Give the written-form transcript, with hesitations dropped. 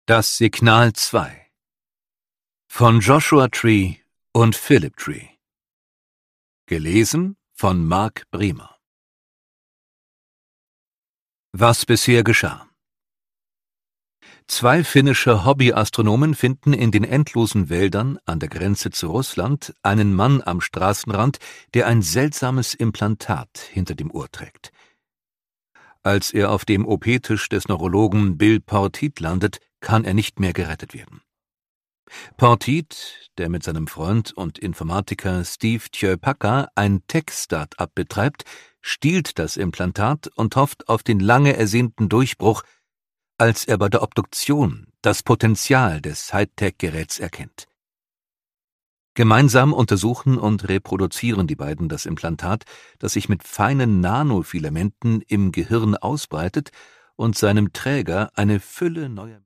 Das Signal 2 von Joshua Tree und Philip Tree. Gelesen von Marc Briemer. Was bisher geschah. 2 finnische Hobbyastronomen finden in den endlosen Wäldern an der Grenze zu Russland einen Mann am Straßenrand, der ein seltsames Implantat hinter dem Ohr trägt. Als er auf dem OP-Tisch des Neurologen Bill Portit landet, kann er nicht mehr gerettet werden. Portit, der mit seinem Freund und Informatiker Steve Tjöpaka ein Tech-Start-up betreibt, stiehlt das Implantat und hofft auf den lange ersehnten Durchbruch, als er bei der Obduktion das Potenzial des Hightech-Geräts erkennt. Gemeinsam untersuchen und reproduzieren die beiden das Implantat, das sich mit feinen Nanofilamenten im Gehirn ausbreitet und seinem Träger eine Fülle neuer